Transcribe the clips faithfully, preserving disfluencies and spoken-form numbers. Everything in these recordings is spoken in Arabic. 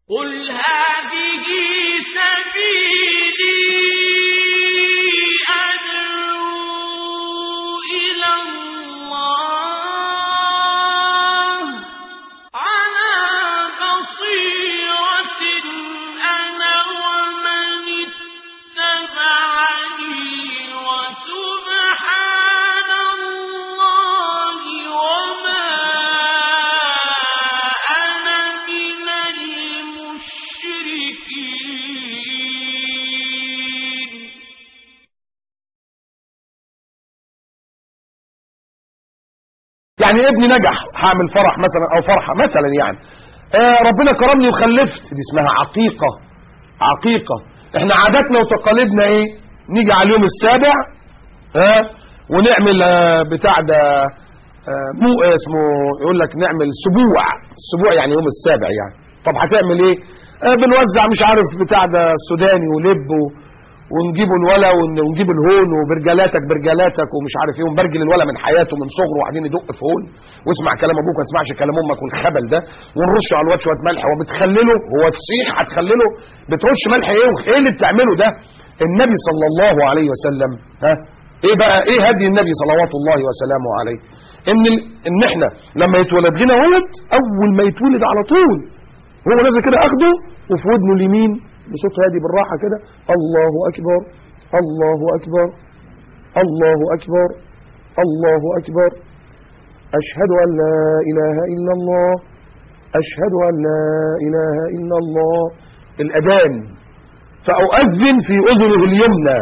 قل هذه سبيلي أدعو إلى الله على بصيرة أنا ومن اتبعني وسبحان الله وما أنا من المشركين. يعني ابني نجح، هعمل فرح مثلا او فرحه مثلا، يعني آه ربنا كرمني وخلفت، دي اسمها عقيقه. عقيقه احنا عاداتنا وتقاليدنا ايه؟ نيجي على اليوم السابع ها آه ونعمل آه بتاع ده آه مو اسمه يقول لك نعمل سبوع. السبوع يعني يوم السابع يعني. طب هتعمل ايه؟ آه بنوزع مش عارف بتاع ده سوداني ولب ونجيبوا الولا ونجيب الهون وبرجالاتك برجالاتك ومش عارف ايه، ونبرجل الولا من حياته من صغره وقاعدين يدق في هون واسمع كلام ابوك ما تسمعش كلام امك والخبل ده، ونرش على الواد شويه ملح وبتخلله. هو فسيخ هتخلله؟ بترش ملح ايه وايه اللي بتعمله ده؟ النبي صلى الله عليه وسلم ها ايه بقى؟ ايه هدي النبي صلوات الله وسلامه عليه؟ ان ان احنا لما يتولد لنا ولد، اول ما يتولد على طول هو نازل كده اخده وفي ودنه اليمين بصوت هادي بالراحه كده الله اكبر الله اكبر الله اكبر الله اكبر اشهد ان لا اله الا الله اشهد ان لا اله الا الله. الاذان فاؤذن في اذنه اليمنى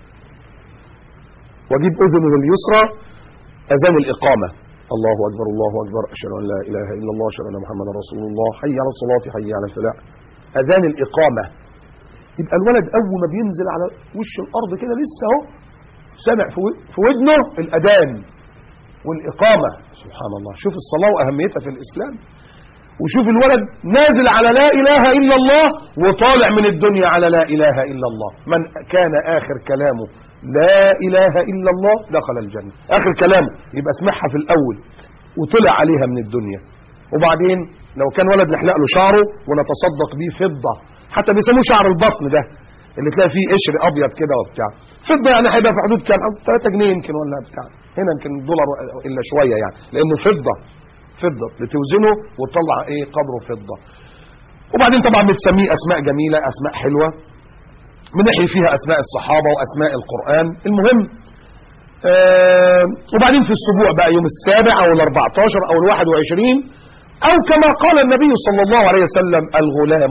واجيب اذنه اليسرى اذان الاقامه الله اكبر الله اكبر اشهد ان لا اله الا الله اشهد ان محمدا رسول الله حي على الصلاه حي على الفلاح. اذان الاقامه يبقى الولد اول ما بينزل على وش الارض كده لسه اهو سامع في ودنه الاذان والاقامه. سبحان الله، شوف الصلاه واهميتها في الاسلام، وشوف الولد نازل على لا اله الا الله وطالع من الدنيا على لا اله الا الله. من كان اخر كلامه لا اله الا الله دخل الجنه. اخر كلامه يبقى اسمعها في الاول وطلع عليها من الدنيا. وبعدين لو كان ولد نحلق له شعره ونتصدق بيه فضه، حتى بيسموه شعر البطن ده اللي تلاقي فيه قشر ابيض كده وبتاع، فضه يعني هيبقى في حدود كام؟ ثلاثة جنيه يمكن ولا بتاع، هنا يمكن دولار الا شويه يعني، لانه فضه فضه بتوزنه وتطلع ايه قدره فضه. وبعدين طبعا بتسميه اسماء جميله، اسماء حلوه، بنحيي فيها اسماء الصحابه واسماء القران. المهم آه وبعدين في السبوع بقى يوم السابع او الاربعتاشر او الواحد وعشرين، او كما قال النبي صلى الله عليه وسلم الغلام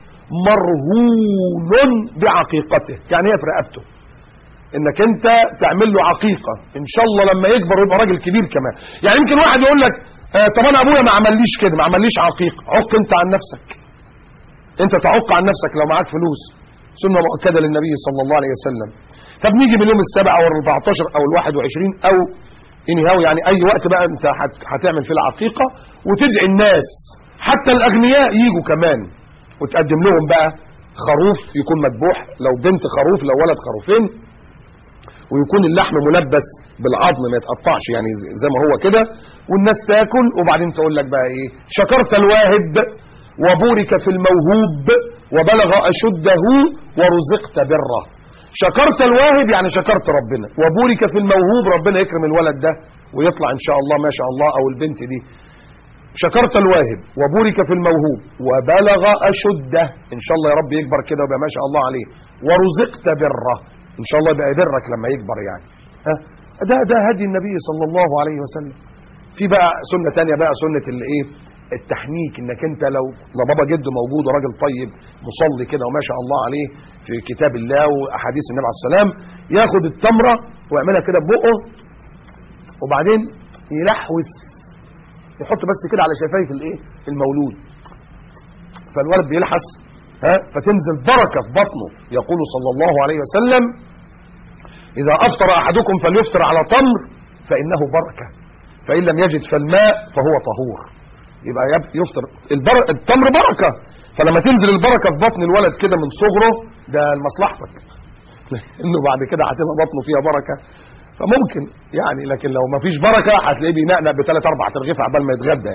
مرهون بعقيقته، يعني هي في رقبته، انك انت تعمل له عقيقه ان شاء الله لما يكبر ويبقى راجل كبير كمان. يعني يمكن واحد يقول لك آه طب انا ابويا ما عمليش كده، ما عمليش عقيقه. عق انت عن نفسك، انت تعق عن نفسك لو معاك فلوس، سنه مؤكده للنبي صلى الله عليه وسلم. طب نيجي من يوم السابع او الاربعتاشر او الواحد وعشرين او انهاو، يعني اي وقت بقى انت هتعمل فيه العقيقه وتدعي الناس حتى الاغنياء يجوا كمان وتقدم لهم بقى خروف يكون مذبوح، لو بنت خروف لو ولد خروفين، ويكون اللحم ملبس بالعظم ما يتقطعش يعني زي ما هو كده، والناس تاكل. وبعدين تقول لك بقى ايه؟ شكرت الواهب وبورك في الموهوب وبلغ اشده ورزقت بره. شكرت الواهب يعني شكرت ربنا، وبورك في الموهوب ربنا يكرم الولد ده ويطلع ان شاء الله ما شاء الله او البنت دي. شكرت الواهب وبورك في الموهوب وبلغ اشده، ان شاء الله يا رب يكبر كده ويبقى ما شاء الله عليه، ورزقت بره، ان شاء الله يبقى يبرك لما يكبر يعني. ها ده ده هدي النبي صلى الله عليه وسلم. في بقى سنه ثانيه بقى، سنه الايه؟ التحنيك، انك انت لو لو بابا جده موجود وراجل طيب مصلي كده وما شاء الله عليه في كتاب الله واحاديث النبي عليه السلام، ياخد التمره ويعملها كده ببقه وبعدين يلحوس، يحط بس كده على شفايف الايه؟ المولود، فالولد بيلحس ها فتنزل بركه في بطنه. يقول صلى الله عليه وسلم اذا افطر احدكم فليفطر على تمر فانه بركه، فان لم يجد فالماء فهو طهور. يبقى يفطر البر... التمر بركه، فلما تنزل البركه في بطن الولد كده من صغره ده لمصلحتك، لانه بعد كده هتبقى بطنه فيها بركه فممكن يعني، لكن لو ما فيش بركه هتلاقيه بينقنق بثلاث اربع ترغيف عبال ما يتغدى يعني.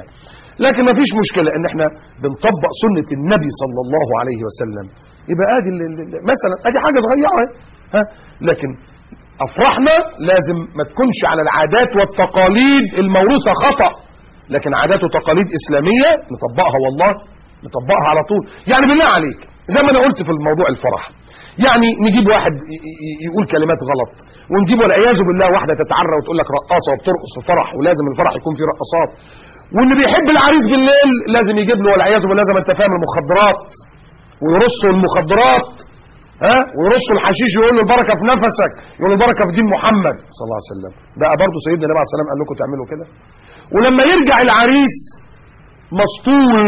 لكن ما فيش مشكلة ان احنا بنطبق سنة النبي صلى الله عليه وسلم. يبقى ادي مثلا ادي حاجة صغيرة ها، لكن افراحنا لازم ما تكونش على العادات والتقاليد الموروثة خطأ، لكن عادات وتقاليد اسلامية نطبقها، والله نطبقها على طول. يعني بالله عليك زي ما انا قلت في الموضوع الفرح، يعني نجيب واحد يقول كلمات غلط، ونجيب والعياذ بالله واحدة تتعرى وتقول لك رقاصة وبترقص في فرح، ولازم الفرح يكون فيه رقصات، واللي بيحب العريس بالليل لازم يجيب له والعياذ بالله زي ما انت فاهم المخدرات، ويرصوا المخدرات ها، ويرصوا الحشيش، يقول له البركة في نفسك، يقول له البركة في دين محمد صلى الله عليه وسلم. بقى برضه سيدنا النبي عليه الصلاة والسلام قال لكم تعملوا كده؟ ولما يرجع العريس مسطول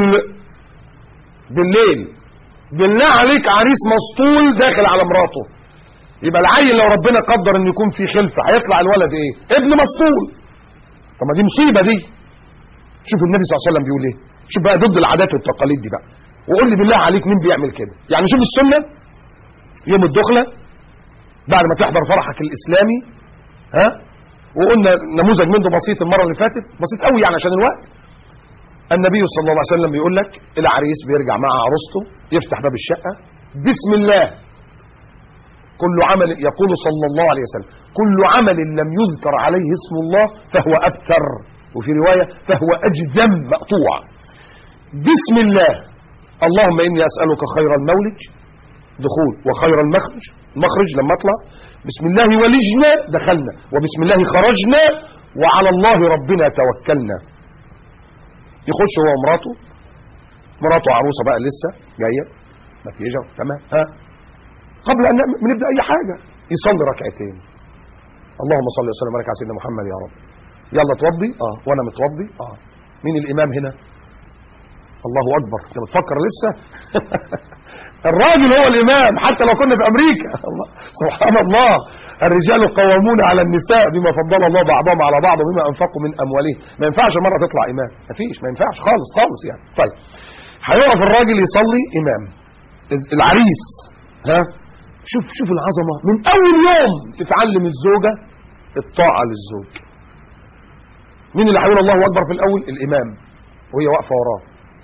بالليل، بالله عليك عريس مسطول داخل على مراته، يبقى العيل لو ربنا قدر ان يكون في خلفه هيطلع الولد ايه؟ ابن مسطول. طب ما دي مصيبه دي. شوف النبي صلى الله عليه وسلم بيقول ايه، شوف بقى ضد العادات والتقاليد دي بقى، وقول لي بالله عليك مين بيعمل كده؟ يعني شوف السنه يوم الدخله بعد ما تحضر فرحك الاسلامي ها، وقلنا نموذج منه بسيط المره اللي فاتت، بسيط قوي يعني عشان الوقت. النبي صلى الله عليه وسلم بيقول لك العريس بيرجع مع عروسته، يفتح باب الشقه بسم الله، كل عمل، يقول صلى الله عليه وسلم كل عمل لم يذكر عليه اسم الله فهو أبتر، وفي رواية فهو أجدم مقطوع. بسم الله، اللهم إني أسألك خير المولج دخول وخير المخرج مخرج لما اطلع، بسم الله ولجنا دخلنا، وبسم الله خرجنا، وعلى الله ربنا توكلنا. يخش هو ومراته، مراته عروسة بقى لسه جاية مكيجة تمام ها، قبل ان نبدا اي حاجه يصلي ركعتين، اللهم صل وسلم وبارك على سيدنا محمد يا رب. يلا توضي اه وانا متوضي اه. مين الامام هنا؟ الله اكبر، انت بتفكر لسه؟ الراجل هو الامام حتى لو كنا في امريكا. الله سبحان الله، الرجال قوامون على النساء بما فضل الله بعضهم على بعض وبما انفقوا من اموالهم. ما ينفعش المرأة تطلع امام، ما فيش، ما ينفعش خالص خالص يعني. طيب هيقف الراجل يصلي امام، العريس ها، شوف شوف العظمة، من اول يوم تتعلم الزوجة الطاعة للزوج. مين اللي هيقول الله اكبر في الاول؟ الامام، وهي واقفة وراه.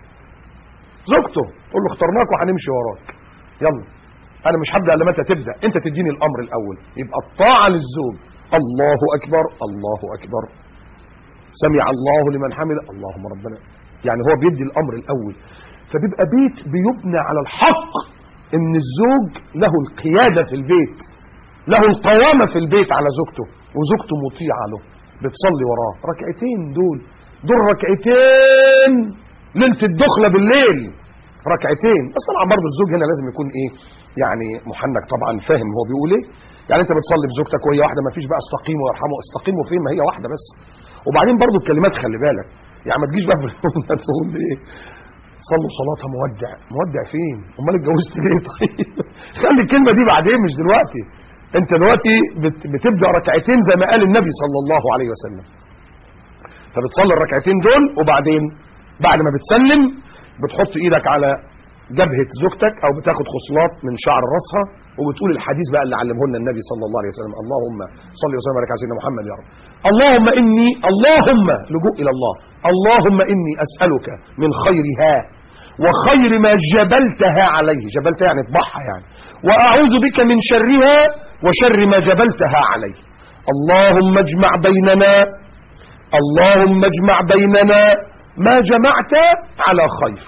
زوجته تقول له اخترناك وهنمشي وراك، يلا انا مش هبدا الا ما انت تبدا، انت تديني الامر الاول. يبقى الطاعة للزوج، الله اكبر الله اكبر، سمع الله لمن حمده، اللهم ربنا، يعني هو بيدي الامر الاول. فبيبقى بيت بيبنى على الحق، ان الزوج له القيادة في البيت، له القوامة في البيت على زوجته، وزوجته مطيعة له بتصلي وراه. ركعتين دول دول ركعتين ليلة الدخلة بالليل، ركعتين بس. طبعا برضه الزوج هنا لازم يكون ايه يعني محنك طبعا، فاهم هو بيقول ايه. يعني انت بتصلي بزوجتك وهي واحدة، ما فيش بقى استقيموا وارحموا، استقيموا فين؟ ما هي واحدة بس. وبعدين برضه الكلمات خلي بالك، يعني ما تجيش بقى تقول ايه صلوا صلاتها مودع، مودع فين؟ امال اتجوزت ليه؟ طيب خلي الكلمه دي بعدين مش دلوقتي. انت دلوقتي بت بتبدا ركعتين زي ما قال النبي صلى الله عليه وسلم. فبتصلي الركعتين دول، وبعدين بعد ما بتسلم بتحط ايدك على جبهه زوجتك او بتاخد خصلات من شعر راسها، وبتقول الحديث بقى اللي علمه لنا النبي صلى الله عليه وسلم، اللهم صل وسلم وبارك على سيدنا محمد يا رب. اللهم اني، اللهم لجوء الى الله، اللهم اني اسالك من خيرها وخير ما جبلتها عليه، جبلتها يعني اطبعها يعني، واعوذ بك من شرها وشر ما جبلتها عليه. اللهم اجمع بيننا، اللهم اجمع بيننا ما جمعت على خير،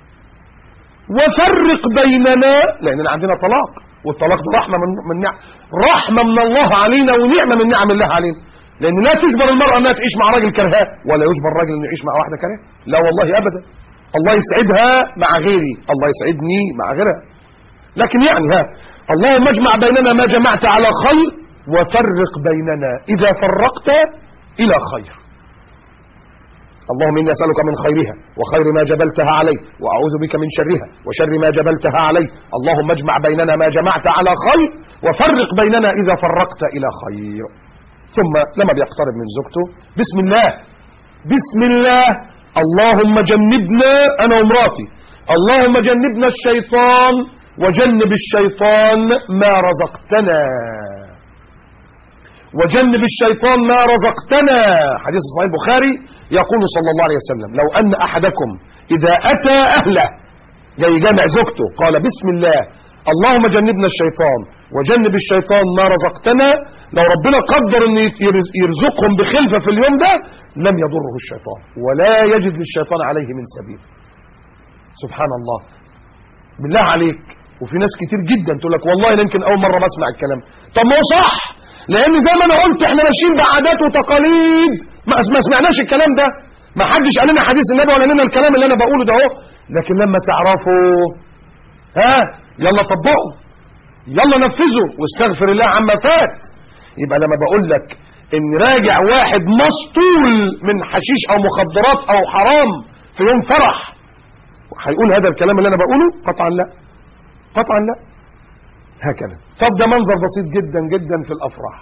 وفرق بيننا، لان عندنا طلاق، والطلاق ده رحمه من من نعم، رحمه من الله علينا ونعمه من نعم الله علينا. لان لا تجبر المراه انها تعيش مع راجل كرهاه، ولا يجبر الراجل انه يعيش مع واحده كرهاه، لا والله ابدا. الله يسعدها مع غيري، الله يسعدني مع غيرها. لكن يعني ها، اللهم اجمع بيننا ما جمعت على خير، وفرق بيننا اذا فرقت الى خير. اللهم إني أسألك من خيرها وخير ما جبلتها عليه، وأعوذ بك من شرها وشر ما جبلتها عليه. اللهم اجمع بيننا ما جمعت على خير، وفرق بيننا إذا فرقت إلى خير. ثم لما بيقترب من زوجته بسم الله، بسم الله، اللهم جنبنا أنا ومراتي، اللهم جنبنا الشيطان وجنب الشيطان ما رزقتنا. وجنب الشيطان ما رزقتنا. حديث صحيح البخاري يقول صلى الله عليه وسلم: لو أن أحدكم إذا أتى أهله، جاي جامع زوجته، قال بسم الله اللهم جنبنا الشيطان وجنب الشيطان ما رزقتنا، لو ربنا قدر ان يرزقهم بخلفة في اليوم ده لم يضره الشيطان ولا يجد للشيطان عليه من سبيل. سبحان الله. بالله عليك، وفي ناس كتير جدا تقول لك والله يمكن اول مرة بسمع الكلام. طب ما هو صح، لان زي ما انا قلت احنا ماشيين بعادات وتقاليد، ما سمعناش الكلام ده، ما حدش قال لنا حديث النبي ولا لنا الكلام اللي انا بقوله ده اهو. لكن لما تعرفوا ها يلا طبقوا، يلا نفذوا، واستغفر الله عما فات. يبقى لما بقول لك ان راجع واحد مسطول من حشيش او مخدرات او حرام في يوم فرح هيقول هذا الكلام اللي انا بقوله؟ قطعا لا، قطعا لا. هكذا. طب ده منظر بسيط جدا جدا في الافراح.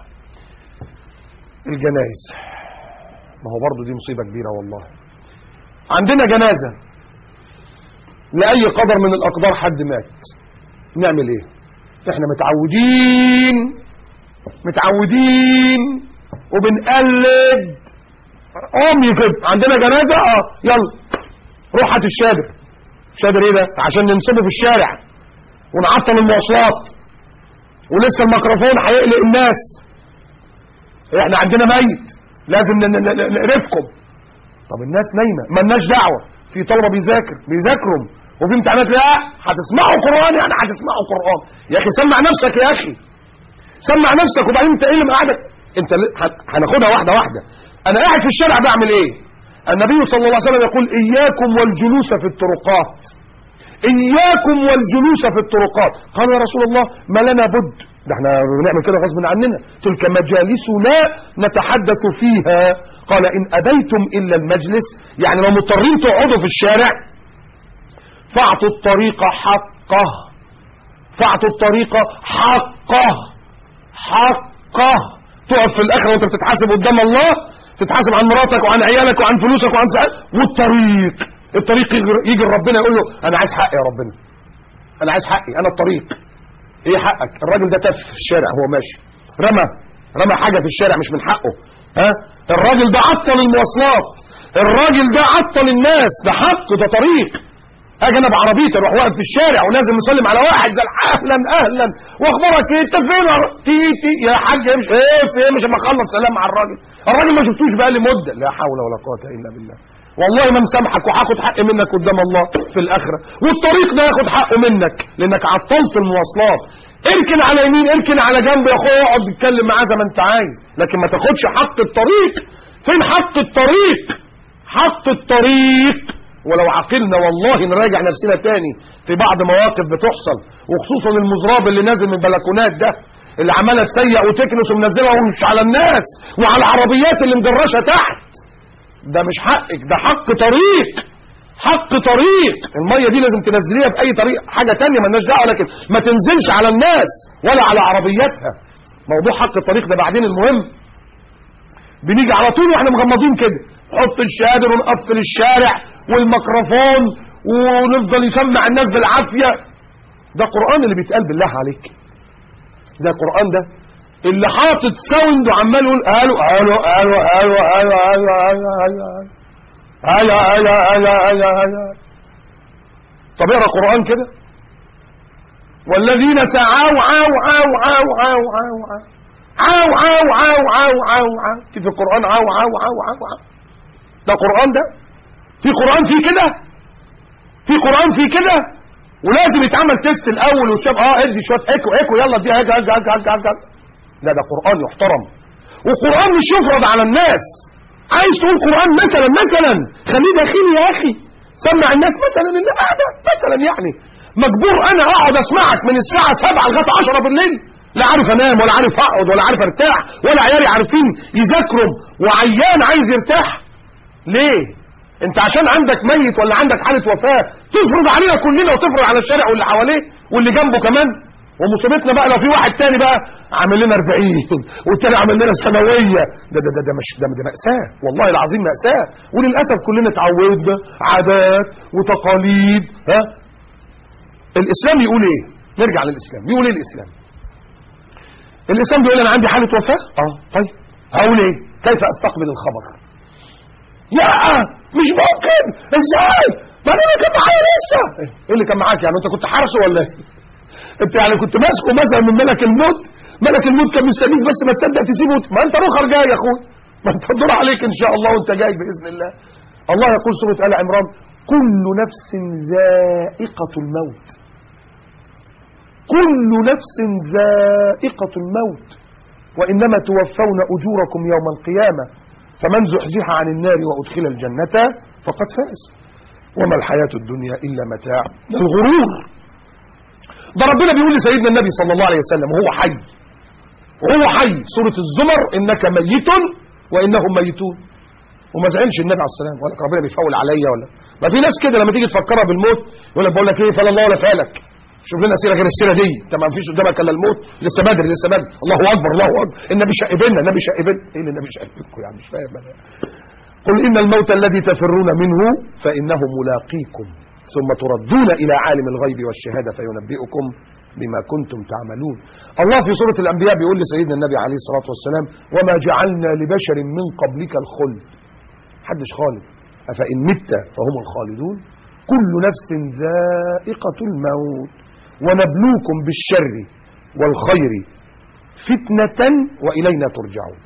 الجنائز، ما هو برضو دي مصيبة كبيرة والله. عندنا جنازة لأي قدر من الأقدار، حد مات، نعمل ايه؟ احنا متعودين متعودين وبنقلد امي كده، عندنا جنازة اه يلا روح هات الشادر. شادر ايه ده؟ عشان ننصبه في الشارع ونعطل المواصلات ولسه الميكروفون هيقلق الناس. احنا عندنا ميت لازم نقرفكم. طب الناس نايمة مالناش دعوة، في طلبة بيذاكر بيذاكروا وفي امتحانات، لا هتسمعوا قرآن، يعني هتسمعوا قرآن. يا اخي سمع نفسك، يا اخي سمع نفسك. وبعدين انت ايه اللي مقعدك؟ انت هناخدها واحدة واحدة. انا قاعد في الشارع بعمل ايه؟ النبي صلى الله عليه وسلم يقول اياكم والجلوس في الطرقات، اياكم والجلوس في الطرقات. قالوا يا رسول الله ما لنا بد، ده احنا بنعمل كده غصب عننا، تلك مجالسنا نتحدث فيها. قال ان ابيتم الا المجلس، يعني لو مضطرين تقعدوا في الشارع فاعطوا الطريق حقه، فاعطوا الطريق حقه حقه. تقف في الاخره وانت بتتحاسب قدام الله، تتحاسب عن مراتك وعن عيالك وعن فلوسك وعن سعادتك، والطريق الطريق يجي ربنا يقول له انا عايز حقي يا ربنا، انا عايز حقي، انا الطريق. ايه حقك؟ الراجل ده تف في الشارع وهو ماشي، رمى رمى حاجه في الشارع مش من حقه، ها؟ الراجل ده عطل المواصلات، الراجل ده عطل الناس، ده حق، ده طريق. اجي انا بعربيتي اروح واقف في الشارع ولازم نسلم على واحد زي اهلا اهلا واخبارك ايه انت فين تي تي يا حاج مش ايه في ايه، مش اما اخلص سلام على الراجل، الراجل ما شفتوش بقى لي مده. لا حول ولا قوه الا بالله. والله ما مسامحك وهاخد حق منك قدام الله في الاخره، والطريق ده ياخد حقه منك لانك عطلت المواصلات. اركن على يمين، اركن على جنب يا اخويا، اقعد اتكلم معاه زي ما انت عايز، لكن ما تاخدش حق الطريق. فين حق الطريق؟ حق الطريق. ولو عقلنا والله نراجع نفسنا تاني في بعض مواقف بتحصل، وخصوصا المزراب اللي نازل من البلكونات ده، اللي عماله تسيق وتكنس ومنزلها ومش على الناس وعلى العربيات اللي مدرشه تحت. ده مش حقك، ده حق طريق، حق طريق. الميه دي لازم تنزليها باي طريق، حاجه تانية مالناش دعوه، لكن ما تنزلش على الناس ولا على عربياتها. موضوع حق الطريق ده بعدين. المهم بنيجي على طول واحنا مغمضين كده، نحط الشادر ونقفل الشارع والميكروفون ونفضل يسمع الناس بالعافيه. ده قرآن اللي بيتقال بالله عليك، ده قرآن ده اللي حاطط ساوند وعمال يقول الو الو الو الو الو الو الو الو الو الو الو. طب اقرا قرآن كده، والذين سعوا عاو عاو عاو عاو عاو عاو عاو عاو عاو عاو عاو. في في القرآن عاو عاو عاو عاو عاو. ده قرآن ده؟ في قرآن فيه كده؟ في قرآن فيه كده؟ ولازم يتعمل تيست الاول وتشوف اه ادي شويه ايكو ايكو يلا دي هاج هاج هاج هاج هاج. لا ده قرآن يحترم، وقرآن مش يفرض على الناس. عايز تقول قرآن مثلا مثلا خليه داخلي يا اخي، سمع الناس مثلا اللي قاعده مثلا، يعني مجبور انا اقعد اسمعك من الساعه سبعة لغايه عشرة بالليل؟ لا عارف انام ولا عارف اقعد ولا عارف ارتاح، ولا عيالي عارفين يذاكروا، وعيان عايز يرتاح. ليه؟ انت عشان عندك ميت ولا عندك حاله وفاه تفرض علينا كلنا وتفرض على الشارع واللي حواليه واللي جنبه كمان؟ ومصيبتنا بقى لو في واحد تاني بقى عامل لنا أربعين والتاني عامل لنا ثانويه، ده ده ده ده مش ده, ده مأساة والله العظيم، مأساة. وللاسف كلنا اتعودنا عادات وتقاليد. ها الاسلام يقول ايه؟ نرجع للاسلام، بيقول ايه الاسلام؟ الإنسان بيقول أنا عندي حالة وفاة. اه طيب هقول إيه؟ كيف أستقبل الخبر؟ لا مش ممكن، إزاي؟ ما أنا كان معايا لسه. إيه اللي كان معاك يعني؟ أنت كنت حارسه ولا إيه؟ أنت يعني كنت ماسكه مثلا من ملك الموت؟ ملك الموت كان مستنيك بس ما تصدق تسيبه. ما أنت رخر جاي يا أخوي، ما أنت الدور عليك إن شاء الله وأنت جاي بإذن الله. الله يقول سورة آل عمران: كل نفس ذائقة الموت. كل نفس ذائقة الموت وإنما توفون أجوركم يوم القيامة فمن زحزح عن النار وأدخل الجنة فقد فاز وما الحياة الدنيا إلا متاع الغرور. ده ربنا بيقول لسيدنا النبي صلى الله عليه وسلم وهو حي، وهو حي سورة الزمر: إنك ميت وإنهم ميتون. وما زعلش النبي عليه السلام ولا ربنا بيفول عليا ولا ما. في ناس كده لما تيجي تفكرها بالموت يقول لك بقول لك ايه فلا الله ولا فالك، شوف لنا سيره غير السيره دي، انت ما فيش قدامك الا الموت، لسه بدري لسه بدري، الله اكبر الله اكبر، النبي شقبنا النبي شقبنا. ايه اللي النبي شقبكم يعني؟ مش فاهم انا. قل ان الموت الذي تفرون منه فانه ملاقيكم ثم تردون الى عالم الغيب والشهاده فينبئكم بما كنتم تعملون. الله في سوره الانبياء بيقول لسيدنا النبي عليه الصلاه والسلام: وما جعلنا لبشر من قبلك الخلد، حدش خالد، افان مت فهم الخالدون، كل نفس ذائقة الموت ونبلوكم بالشر والخير فتنة وإلينا ترجعون.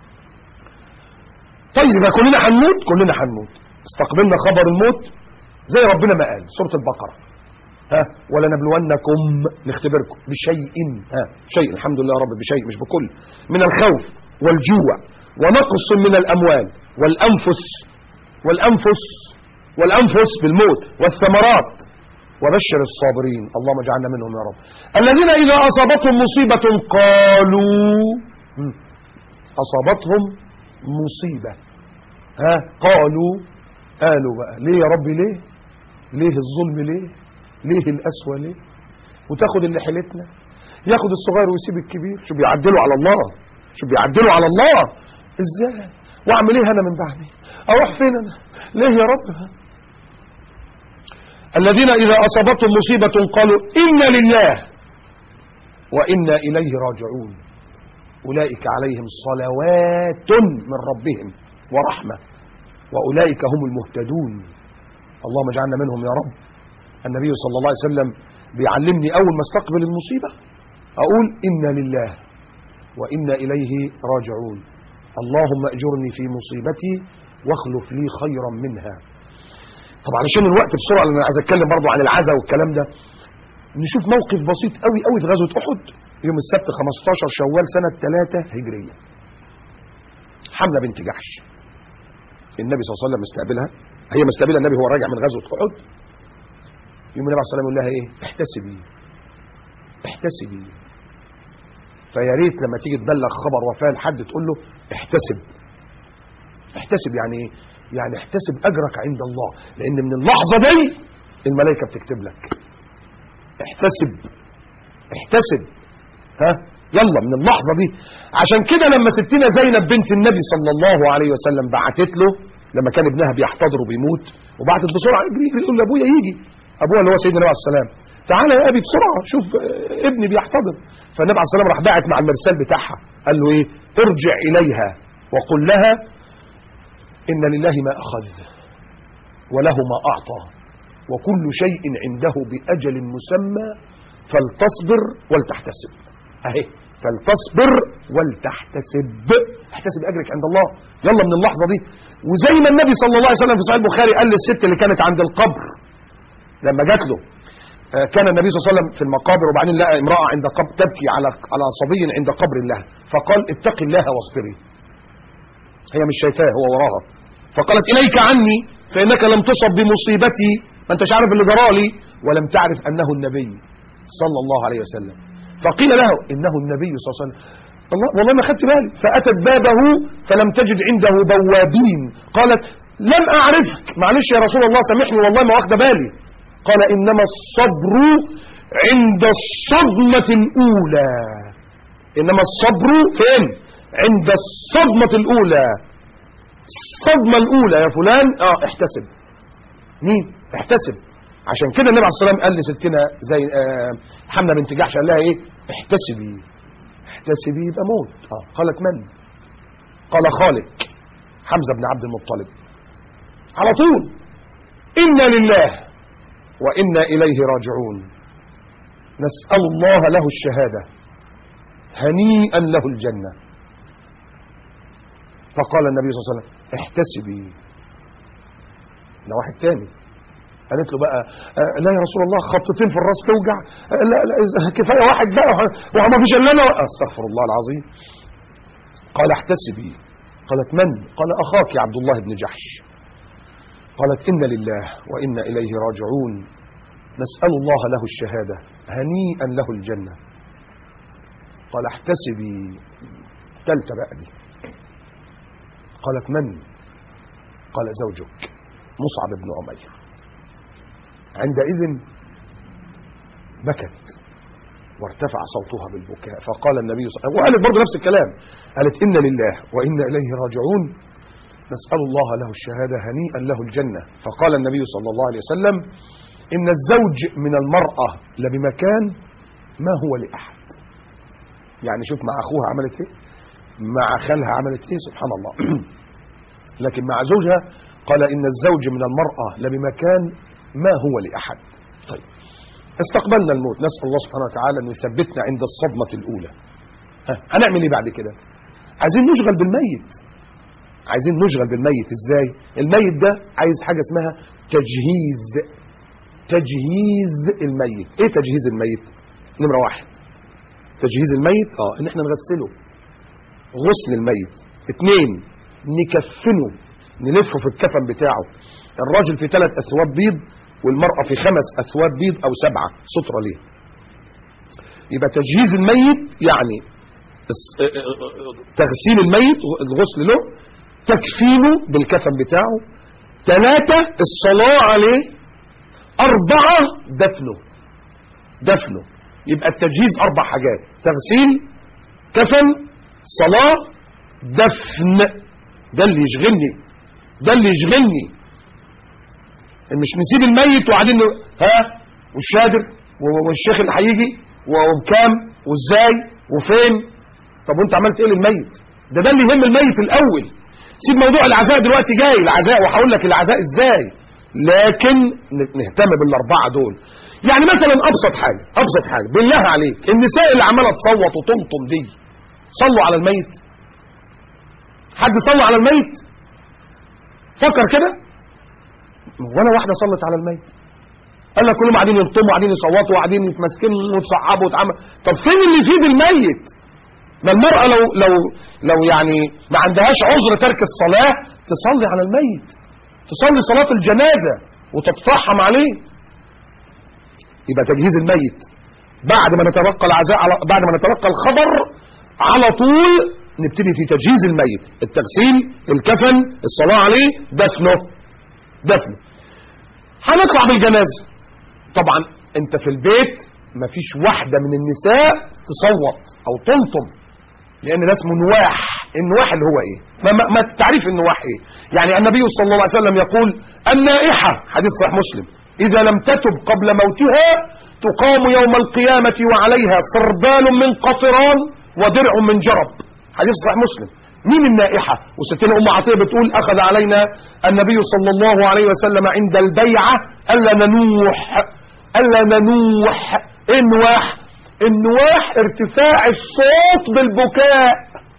طيب يبقى كلنا هنموت، كلنا هنموت. استقبلنا خبر الموت زي ربنا ما قال سورة البقرة: ها ولنبلونكم، نختبركم بشيء، ها شيء الحمد لله يا رب، بشيء مش بكل، من الخوف والجوع ونقص من الأموال والأنفس والأنفس والأنفس بالموت والثمرات وبشر الصابرين. اللهم اجعلنا منهم يا رب. الذين إذا أصابتهم مصيبة قالوا، أصابتهم مصيبة، ها قالوا، قالوا بقى ليه يا رب؟ ليه ليه الظلم؟ ليه ليه الأسوأ؟ ليه وتاخد اللي حيلتنا؟ ياخد الصغير ويسيب الكبير. شو بيعدلوا على الله، شو بيعدلوا على الله. ازاي واعمل ايه انا من بعدي؟ اروح فين انا؟ ليه يا رب؟ الذين إذا أصابتهم مصيبة قالوا إنا لله وإنا إليه راجعون أولئك عليهم صلوات من ربهم ورحمة وأولئك هم المهتدون. اللهم اجعلنا منهم يا رب. النبي صلى الله عليه وسلم بيعلمني أول ما استقبل المصيبة أقول إنا لله وإنا إليه راجعون، اللهم أجرني في مصيبتي واخلف لي خيرا منها. طبعا عشان الوقت بسرعه لان انا عايز اتكلم برضو عن العزاء والكلام ده، نشوف موقف بسيط قوي قوي في غزوه احد يوم السبت خمستاشر شوال سنه ثلاثة هجريه. حمله بنت جحش النبي صلى الله عليه وسلم مستقبلها، هي مستقبله النبي هو راجع من غزوه احد. يوم النبي عليه الصلاه والسلام يقول لها ايه؟ احتسبي احتسبي. فيا ريت لما تيجي تبلغ خبر وفاه لحد تقول له احتسب. احتسب يعني ايه؟ يعني احتسب اجرك عند الله، لان من اللحظه دي الملائكه بتكتب لك. احتسب احتسب ها يلا من اللحظه دي. عشان كده لما ستنا زينب بنت النبي صلى الله عليه وسلم بعتت له لما كان ابنها بيحتضر وبيموت، وبعتت بسرعه يجري يجري يقول لابويا يجي، ابوها اللي هو سيدنا النبي عليه السلام: تعالى يا ابي بسرعه شوف ابني بيحتضر. فالنبي عليه السلام راح باعت مع المرسال بتاعها قال له ايه؟ ارجع اليها وقل لها إن لله ما أخذ وله ما أعطى وكل شيء عنده بأجل مسمى فلتصبر ولتحتسب. أهي فلتصبر ولتحتسب، احتسب أجرك عند الله يلا من اللحظة دي. وزي ما النبي صلى الله عليه وسلم في صحيح البخاري قال للست اللي كانت عند القبر لما جات له، كان النبي صلى الله عليه وسلم في المقابر وبعدين لقى امرأة عند قبر تبكي على على صبي عند قبر الله، فقال اتقي الله واصبري. هي مش شايفاه هو وراها، فقالت إليك عني فإنك لم تصب بمصيبتي، ما انتش عارف اللي جرالي ولم تعرف أنه النبي صلى الله عليه وسلم. فقيل له إنه النبي صلى الله عليه وسلم. الله والله ما خدت بالي. فأتت بابه فلم تجد عنده بوابين، قالت لم أعرفك، معلش يا رسول الله سامحني والله ما واخد بالي. قال إنما الصبر عند الصدمة الأولى. إنما الصبر فين؟ عند الصدمة الأولى. الصدمة الأولى يا فلان اه احتسب. مين؟ احتسب. عشان كده النبي عليه الصلاة والسلام قال لستنا زي آه حملة بنت جحش قال لها ايه؟ احتسبي احتسبي يبقى موت. آه. قالت من؟ قال خالك حمزة بن عبد المطلب. على طول إنا لله وإنا إليه راجعون، نسأل الله له الشهادة، هنيئا له الجنة. فقال النبي صلى الله عليه وسلم احتسبي. ده واحد تاني قالت له بقى آه لا يا رسول الله خبطتين في الراس توجع، آه لا لا كفايه واحد بقى وما فيش الا انا. استغفر الله العظيم. قال احتسبي. قالت من؟ قال اخاك عبد الله بن جحش. قالت إنا لله وإنا إليه راجعون، نسأل الله له الشهادة، هنيئا له الجنة. قال احتسبي. تالتة بقى دي. قالت من؟ قال زوجك مصعب بن عمير. عندئذ بكت وارتفع صوتها بالبكاء. فقال النبي صلى الله عليه وسلم، وقالت برضه نفس الكلام، قالت إنا لله وإنا إليه راجعون، نسأل الله له الشهادة، هنيئا له الجنة. فقال النبي صلى الله عليه وسلم إن الزوج من المرأة لبمكان ما هو لأحد. يعني شوف مع أخوها عملت إيه، مع خالها عملت إيه، سبحان الله. لكن مع زوجها قال إن الزوج من المرأة لبمكان ما هو لأحد. طيب استقبلنا الموت، نسأل الله سبحانه وتعالى أن يثبتنا عند الصدمة الأولى. ها هنعمل إيه بعد كده؟ عايزين نشغل بالميت. عايزين نشغل بالميت ازاي؟ الميت ده عايز حاجة اسمها تجهيز. تجهيز الميت. ايه تجهيز الميت؟ نمرة واحد تجهيز الميت اه ان احنا نغسله، غسل الميت. اتنين نكفنه، نلفه في الكفن بتاعه. الراجل في ثلاث اثواب بيض والمرأة في خمس اثواب بيض او سبعة سترة ليه. يبقى تجهيز الميت يعني تغسيل الميت، الغسل له، تكفينه بالكفن بتاعه، ثلاثة الصلاة عليه، أربعة دفنه. دفنه يبقى التجهيز أربع حاجات: تغسيل، كفن، صلاة، دفن. ده اللي يشغلني، ده اللي يشغلني. مش نسيب الميت وقاعدين ها والشادر والشيخ اللي هيجي وبكام وازاي وفين. طب وانت عملت ايه للميت؟ ده ده اللي يهم الميت الاول. سيب موضوع العزاء دلوقتي، جاي العزاء وهقول لك العزاء ازاي، لكن نهتم بالاربعه دول. يعني مثلا ابسط حاجه، ابسط حاجه بالله عليك، النساء اللي عماله تصوت وتنطم دي، صلوا على الميت؟ حد صلى على الميت؟ فكر كده، ولا واحده صلت على الميت. قال لك كلهم قاعدين ينطموا وقاعدين يصوتوا وقاعدين يتمسكنوا وتصعبوا وتعمل. طب فين اللي يفيد الميت؟ ما المرأة لو لو لو يعني ما عندهاش عذر ترك الصلاة تصلي على الميت، تصلي صلاة الجنازة وتتفحم عليه. يبقى تجهيز الميت بعد ما نتلقى العزاء، على بعد ما نتلقى الخبر على طول نبتدي في تجهيز الميت، التغسيل، الكفن، الصلاة عليه، دفنه. دفنه هنطلع بالجنازة. طبعا انت في البيت مفيش واحدة من النساء تصوت او تنطم، لان ده اسمه نواح. النواح اللي هو ايه؟ ما, ما, ما تعريف النواح ايه؟ يعني النبي صلى الله عليه وسلم يقول النائحة، حديث صحيح مسلم، اذا لم تتب قبل موتها تقام يوم القيامة وعليها سربال من قطران ودرع من جرب. حديث صحيح مسلم. مين النائحة؟ وستنا ام عطية بتقول اخذ علينا النبي صلى الله عليه وسلم عند البيعة الا ننوح، الا ننوح. ايه النواح؟ النواح ارتفاع الصوت بالبكاء.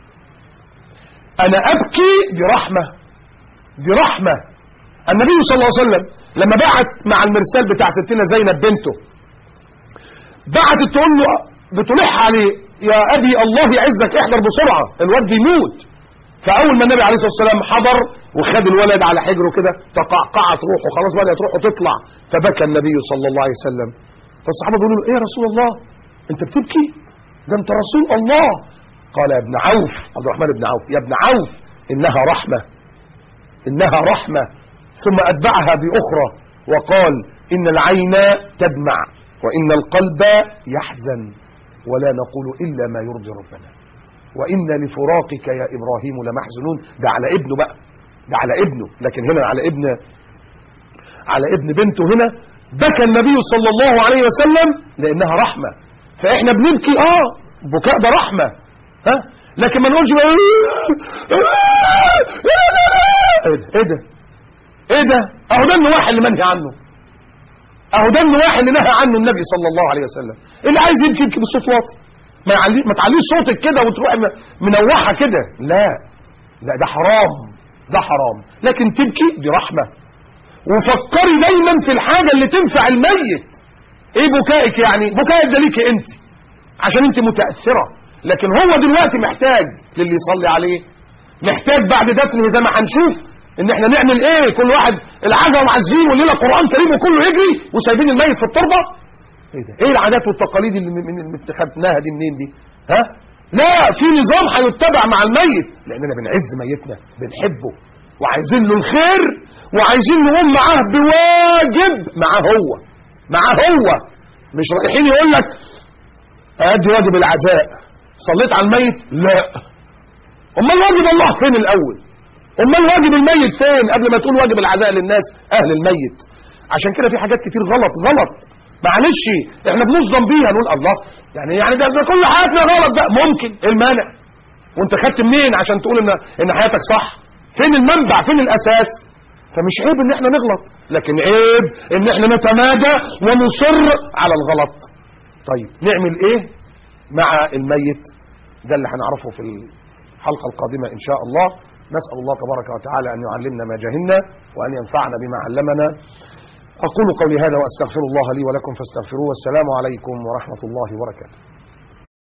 انا ابكي برحمة، برحمة. النبي صلى الله عليه وسلم لما بعت مع المرسال بتاع ستنا زينب بنته، بعتت تقول له، بتلح عليه، يا ابي الله يعزك احضر بسرعة الواد يموت. فاول ما النبي عليه الصلاة والسلام حضر وخد الولد على حجره كده تقعقعت روحه، خلاص بدأت روحه تطلع، فبكى النبي صلى الله عليه وسلم. فالصحابة بيقولوا له ايه يا رسول الله انت بتبكي؟ ده انت رسول الله. قال يا ابن عوف، عبد الرحمن بن عوف، يا ابن عوف انها رحمة، انها رحمة. ثم اتبعها باخرى وقال ان العين تدمع وان القلب يحزن ولا نقول الا ما يرضي ربنا وإنا لفراقك يا إبراهيم لمحزنون. ده على ابنه بقى، ده على ابنه. لكن هنا على ابن على ابن بنته هنا بكى النبي صلى الله عليه وسلم لأنها رحمة. فإحنا بنبكي آه بكاء ده رحمة، ها؟ لكن ما نقولش ايه ده ايه ده ايه ده اهو ده النواحي اللي منهي عنه، اهو ده النواحي اللي نهى عنه النبي صلى الله عليه وسلم. اللي عايز يبكي يبكي بصوت واطي، ما يعلي ما تعليش صوتك كده وتروح منوحه كده، لا لا ده حرام، ده حرام. لكن تبكي دي رحمه، وفكري دايما في الحاجه اللي تنفع الميت. ايه بكائك يعني؟ بكائك ده ليكي انت عشان انت متاثره، لكن هو دلوقتي محتاج للي يصلي عليه، محتاج بعد دفنه زي ما هنشوف ان احنا نعمل ايه. كل واحد العزاء ومعزين والليله قران كريم وكله يجري وسايبين الميت في التربه. ايه ده؟ ايه العادات والتقاليد اللي من اتخذناها دي منين دي؟ ها؟ لا، في نظام هيتبع مع الميت، لاننا بنعز ميتنا، بنحبه وعايزين له الخير، وعايزين نقوم معاه بواجب معاه هو معاه هو مش رايحين يقول لك ادي واجب العزاء صليت على الميت. لا، امال واجب الله فين الاول؟ امال واجب الميت فين قبل ما تقول واجب العزاء للناس اهل الميت؟ عشان كده في حاجات كتير غلط غلط، معلش احنا بنصدم بيها، نقول الله يعني يعني ده, ده كل حياتنا غلط بقى. ممكن، ايه المانع؟ وانت خدت منين عشان تقول ان ان حياتك صح؟ فين المنبع؟ فين الاساس؟ فمش عيب ان احنا نغلط، لكن عيب ان احنا نتمادى ونصر على الغلط. طيب نعمل ايه مع الميت؟ ده اللي هنعرفه في الحلقة القادمة ان شاء الله. نسأل الله تبارك وتعالى ان يعلمنا ما جهلنا وان ينفعنا بما علمنا. اقول قولي هذا واستغفر الله لي ولكم فاستغفروه، والسلام عليكم ورحمة الله وبركاته.